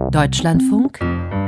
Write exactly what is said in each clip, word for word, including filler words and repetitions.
Deutschlandfunk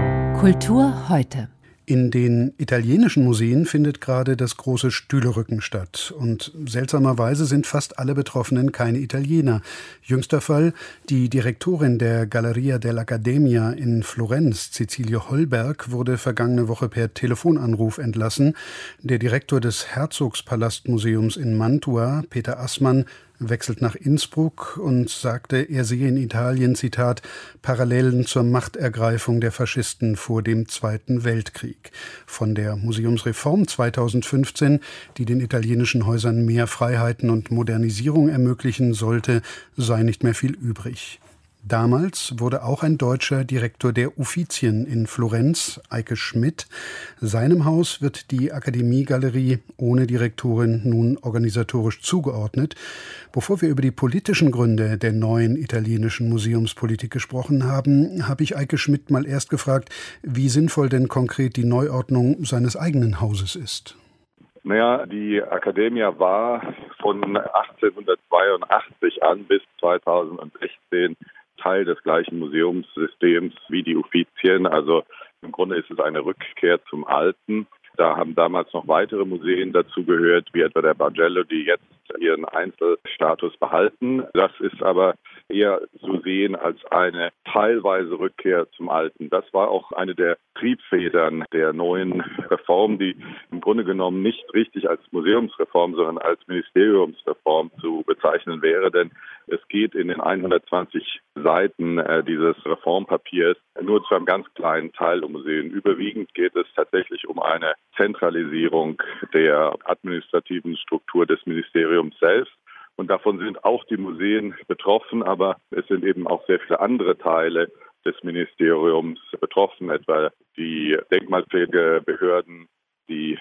Kultur heute. In den italienischen Museen findet gerade das große Stühlerücken statt. Und seltsamerweise sind fast alle Betroffenen keine Italiener. Jüngster Fall: die Direktorin der Galleria dell'Accademia in Florenz, Cecilie Hollberg, wurde vergangene Woche per Telefonanruf entlassen. Der Direktor des Herzogspalastmuseums in Mantua, Peter Assmann, wechselt nach Innsbruck und sagte, er sehe in Italien, Zitat, Parallelen zur Machtergreifung der Faschisten vor dem Zweiten Weltkrieg. Von der Museumsreform zweitausendfünfzehn, die den italienischen Häusern mehr Freiheiten und Modernisierung ermöglichen sollte, sei nicht mehr viel übrig. Damals wurde auch ein Deutscher Direktor der Uffizien in Florenz, Eike Schmidt. Seinem Haus wird die Akademiegalerie ohne Direktorin nun organisatorisch zugeordnet. Bevor wir über die politischen Gründe der neuen italienischen Museumspolitik gesprochen haben, habe ich Eike Schmidt mal erst gefragt, wie sinnvoll denn konkret die Neuordnung seines eigenen Hauses ist. Naja, die Accademia war von achtzehnhundertzweiundachtzig an bis zweitausendsechzehn Teil des gleichen Museumssystems wie die Uffizien. Also im Grunde ist es eine Rückkehr zum Alten. Da haben damals noch weitere Museen dazugehört, wie etwa der Bargello, die jetzt ihren Einzelstatus behalten. Das ist aber eher zu sehen als eine teilweise Rückkehr zum Alten. Das war auch eine der Triebfedern der neuen Reform, die im Grunde genommen nicht richtig als Museumsreform, sondern als Ministeriumsreform zu bezeichnen wäre. Denn es geht in den hundertzwanzig Seiten äh, dieses Reformpapiers nur zu einem ganz kleinen Teil um Museen. Überwiegend geht es tatsächlich um eine Zentralisierung der administrativen Struktur des Ministeriums selbst. Und davon sind auch die Museen betroffen, aber es sind eben auch sehr viele andere Teile des Ministeriums betroffen, etwa die Denkmalpflegebehörden, die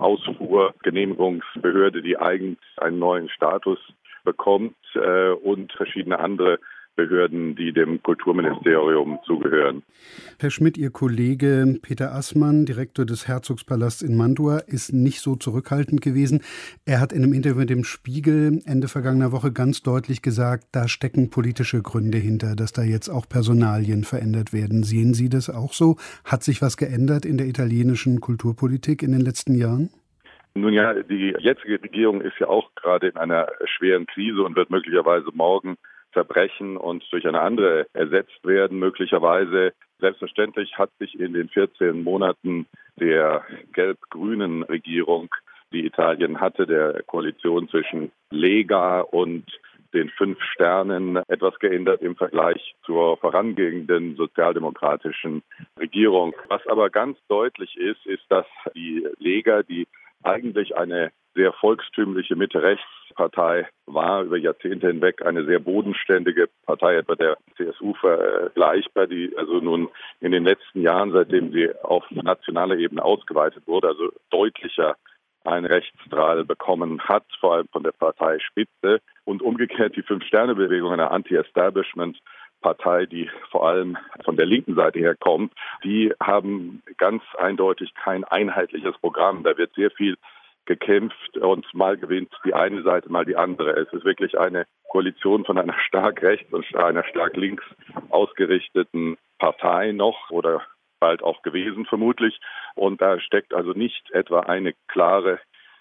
Ausfuhrgenehmigungsbehörde, die eigentlich einen neuen Status bekommt, äh, und verschiedene andere Behörden, die dem Kulturministerium zugehören. Herr Schmidt, Ihr Kollege Peter Assmann, Direktor des Herzogspalasts in Mantua, ist nicht so zurückhaltend gewesen. Er hat in einem Interview mit dem Spiegel Ende vergangener Woche ganz deutlich gesagt, da stecken politische Gründe hinter, dass da jetzt auch Personalien verändert werden. Sehen Sie das auch so? Hat sich was geändert in der italienischen Kulturpolitik in den letzten Jahren? Nun ja, die jetzige Regierung ist ja auch gerade in einer schweren Krise und wird möglicherweise morgen zerbrechen und durch eine andere ersetzt werden, möglicherweise. Selbstverständlich hat sich in den vierzehn Monaten der gelb-grünen Regierung, die Italien hatte, der Koalition zwischen Lega und den fünf Sternen, etwas geändert im Vergleich zur vorangehenden sozialdemokratischen Regierung. Was aber ganz deutlich ist, ist, dass die Lega, die eigentlich eine sehr volkstümliche Mitte-Rechts-Partei war, über Jahrzehnte hinweg eine sehr bodenständige Partei, etwa der C S U vergleichbar, die also nun in den letzten Jahren, seitdem sie auf nationaler Ebene ausgeweitet wurde, also deutlicher einen Rechtsstrahl bekommen hat, vor allem von der Parteispitze. Und umgekehrt die Fünf-Sterne-Bewegung, eine Anti-Establishment-Partei, die vor allem von der linken Seite her kommt, die haben ganz eindeutig kein einheitliches Programm. Da wird sehr viel gekämpft und mal gewinnt die eine Seite, mal die andere. Es ist wirklich eine Koalition von einer stark rechts und einer stark links ausgerichteten Partei noch oder bald auch gewesen vermutlich. Und da steckt also nicht etwa eine klare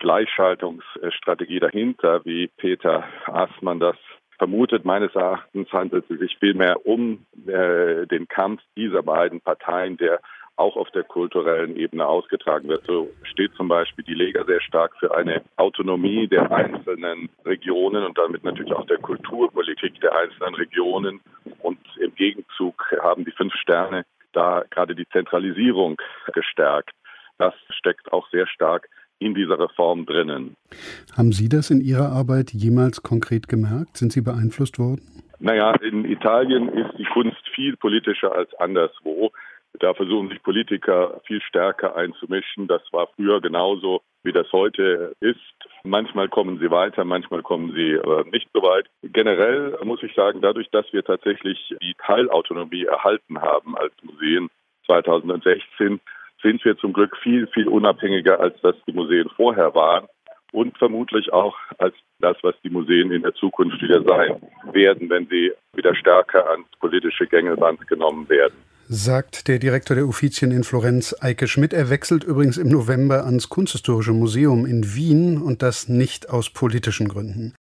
Gleichschaltungsstrategie dahinter, wie Peter Assmann das vermutet. Meines Erachtens handelt es sich vielmehr um äh, den Kampf dieser beiden Parteien, der auch auf der kulturellen Ebene ausgetragen wird. So steht zum Beispiel die Lega sehr stark für eine Autonomie der einzelnen Regionen und damit natürlich auch der Kulturpolitik der einzelnen Regionen. Und im Gegenzug haben die Fünf Sterne da gerade die Zentralisierung gestärkt. Das steckt auch sehr stark in dieser Reform drinnen. Haben Sie das in Ihrer Arbeit jemals konkret gemerkt? Sind Sie beeinflusst worden? Naja, in Italien ist die Kunst viel politischer als anderswo. Da versuchen sich Politiker viel stärker einzumischen. Das war früher genauso, wie das heute ist. Manchmal kommen sie weiter, manchmal kommen sie äh, nicht so weit. Generell muss ich sagen, dadurch, dass wir tatsächlich die Teilautonomie erhalten haben als Museen zweitausendsechzehn, sind wir zum Glück viel, viel unabhängiger, als das die Museen vorher waren. Und vermutlich auch als das, was die Museen in der Zukunft wieder sein werden, wenn sie wieder stärker ans politische Gängelband genommen werden. sagt der Direktor der Uffizien in Florenz, Eike Schmidt. Er wechselt übrigens im November ans Kunsthistorische Museum in Wien und das nicht aus politischen Gründen.